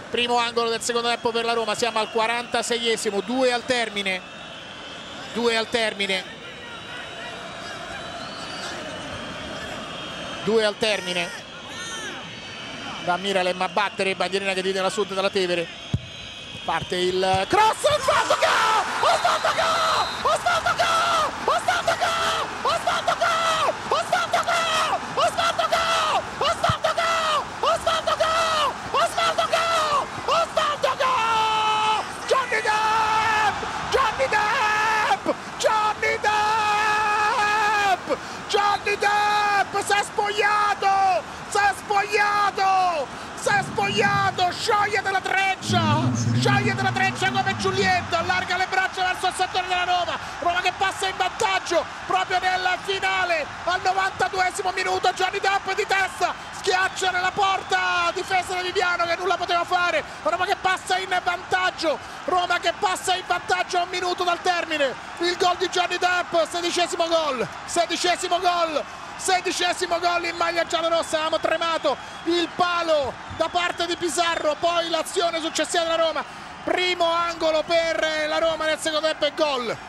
Primo angolo del secondo tempo per la Roma, siamo al 46esimo, 2 al termine. 2 al termine. 2 al termine. Va Miralem a battere, bandierina che tira la sud dalla Tevere. Parte il cross, Osvaldo gol! Osvaldo gol! Osvaldo gol! Osvaldo gol! Osvaldo gol! Osvaldo gol! Osvaldo gol! Osvaldo gol! Osvaldo gol! Osvaldo gol! Osvaldo gol! Johnny Depp! Johnny Depp! Johnny Depp! Johnny Depp si è spogliato! Si è spogliato! Si è spogliato! Scioglie della treccia! Scioglie della treccia come Giulietta, allarga le braccia verso il settore della Roma. Roma che passa in vantaggio proprio nel finale al 92esimo minuto. Johnny Depp di testa schiaccia nella porta, difesa di Viviano che nulla poteva fare. Roma che passa in vantaggio, Roma che passa in vantaggio a un minuto dal termine. Il gol di Johnny Depp, 16esimo gol, 16esimo gol. 16esimo gol in maglia giallorossa. Avevamo tremato il palo da parte di Pizarro, poi l'azione successiva della Roma. Primo angolo per la Roma nel secondo tempo e gol.